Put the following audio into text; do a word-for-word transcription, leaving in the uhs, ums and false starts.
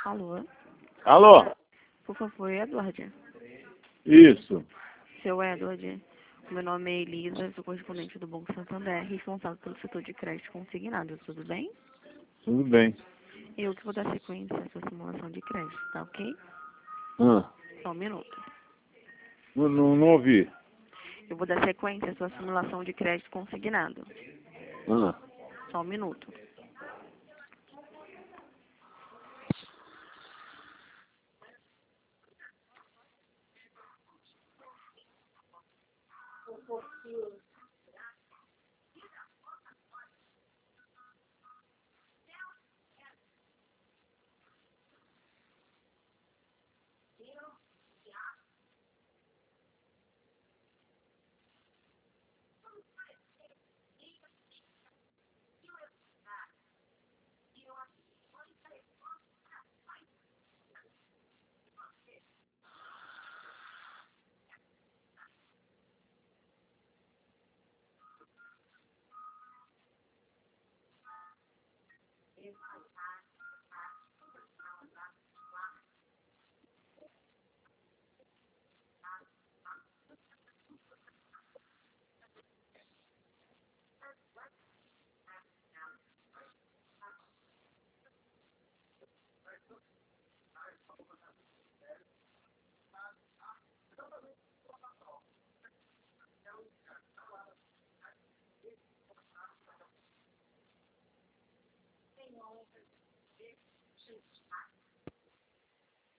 Alô? Alô? Por favor, Edward. Isso. Seu Edward, meu nome é Elisa, sou correspondente do Banco Santander, responsável pelo setor de crédito consignado, tudo bem? Tudo bem. Eu que vou dar sequência à sua simulação de crédito, tá ok? Ah, Só um minuto. não, não, não ouvi. Eu vou dar sequência à sua simulação de crédito consignado. Ah. Só um minuto.